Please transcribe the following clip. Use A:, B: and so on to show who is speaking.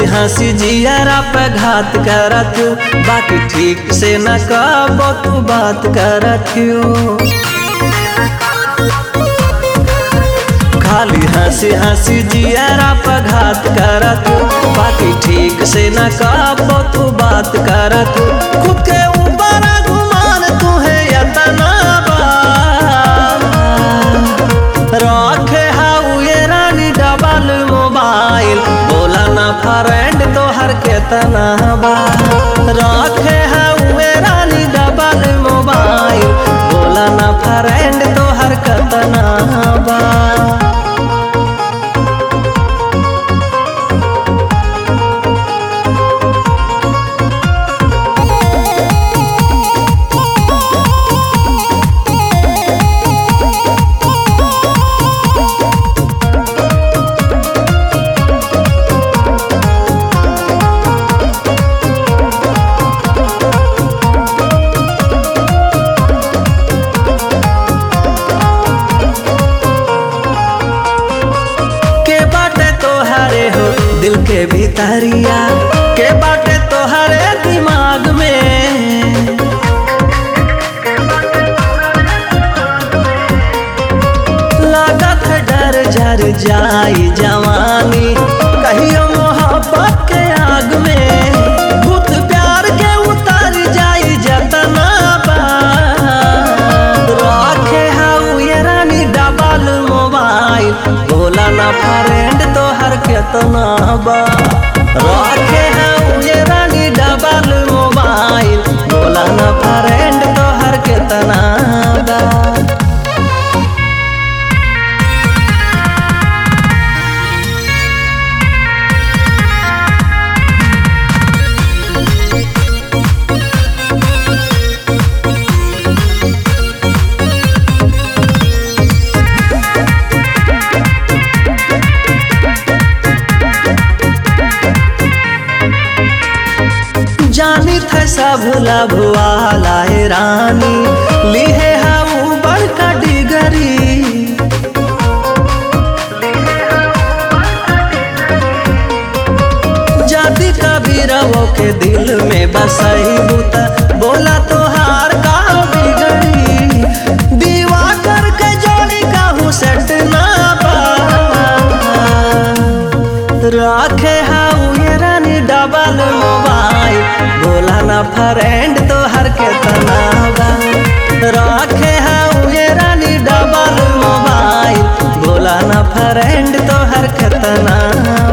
A: हंसी जियारा पे घात करत, बाकी ठीक से न कबो तू बात करत हो। खाली हंसी जियारा पे घात करत, बाकी ठीक से न कबो तू बात करत। खुद के ऊपर गुमान तुहे यतना रखे हाउ ये रानी डबल मोबाइल, बोला ना फ्रेंड तोहर केतना बा। रखे हाउ ये रानी डबल मोबाइल, बोला ना फ्रेंड तोहर केतना बा। दिल के भीतरिया के बाटे तोहरे दिमाग में, लागत है डर झर जाई जवानी कहियो मोहब्बत के आग में। भूत प्यार के उतर जाई जतना बार, रखे हाउ ये रानी डबल मोबाइल, बोला ना फ्रेंड तोहर केतना बा। रखे हाउ ये रानी डबल मोबाइल, बोला ना फ्रेंड तोहर केतना बा। जानी थे सब लभवाला रानी, लिहे हाउ बड़का डिगरी। जाति कबीरवो के दिल में बसई बुता, बोला तोहार का बिगड़ी। दीवा करके जोड़ी काहू सेट ना बा, रखे हाउ ये रानी डबल मोबाइल, बोला ना फ्रेंड तोहर केतना बा। रखे हाउ ये रानी डबल मोबाइल, बोला ना फ्रेंड तोहर केतना